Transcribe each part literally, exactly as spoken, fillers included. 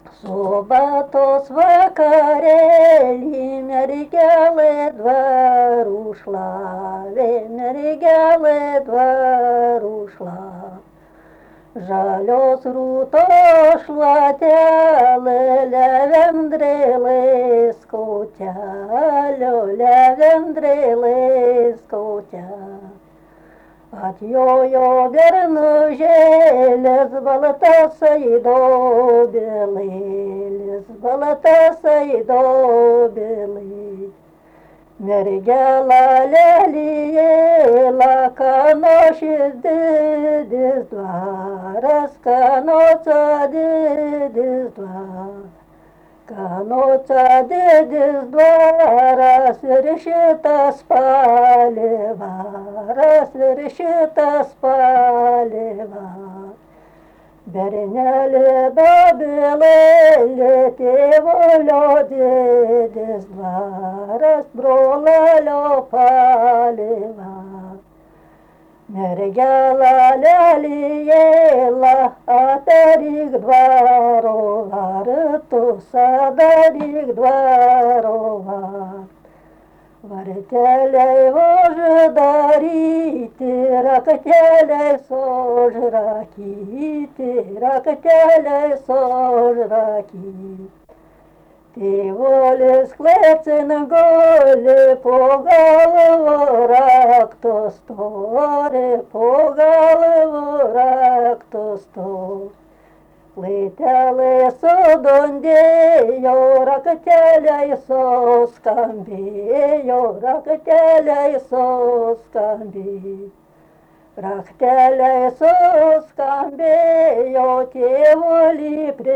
Subatos vakarėlį mergelė dvarų šlavė, mergelė dvarų šlavė. Žalios rūtos šluotelė, levendrėlės kotelio, levendrėlės kotelio. Atjojo bernužėlės, baltasai dobelėlės, baltasai dobelės. Mergela lelijėla, kanošis didis dvaras, kanoca didis dvaras. Kanoca didis dvaras ir šitas palivaras, ir šitas palivaras. Bernelė dobelėlė, tėvulio didis dvaras, brolelio palivaras. Mergela lelijėla, adaryk dvaro vartus, adaryk dvaro vartus. Varteliai uždaryti, rakteliais užrakyti, rakteliais užrakyti. Tėvulis klecin guli, po galvu raktus turi, po galvu raktus turi. Laitelai sudundėjo, rakteliai suskambėjo, rakteliai suskambėjo. Rakteliai suskambėjo, tėvulį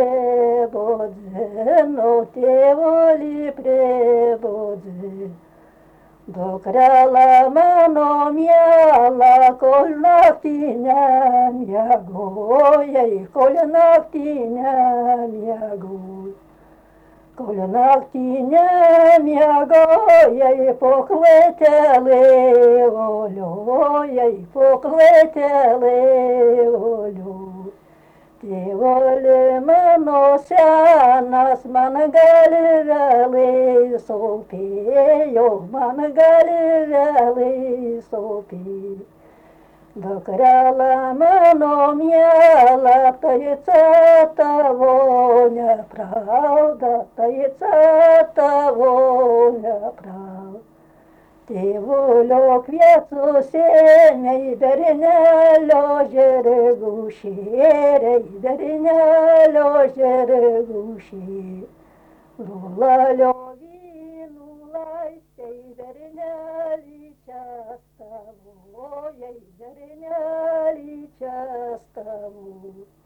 pribudino, tėvulį pribudino. Dukrela mano miela, kol naktį nemiegojai, kol naktį nemiegojai. Kol naktį nemiegojai, po klėtelį voliojai, po klėtelį voliojai. Tėvuli mano senas, man galvelai sopėjo, man galvelai sopėjo. Dukrela mano miela, tai tavo nepravda, tai tavo nepravda. Tėvulio kviečio sėmiai, bernelio žirgų šėriai, bernelio žirgų šėriai. Brolalio vynų laistai, bernelį čestavojai, bernelį čestavojai.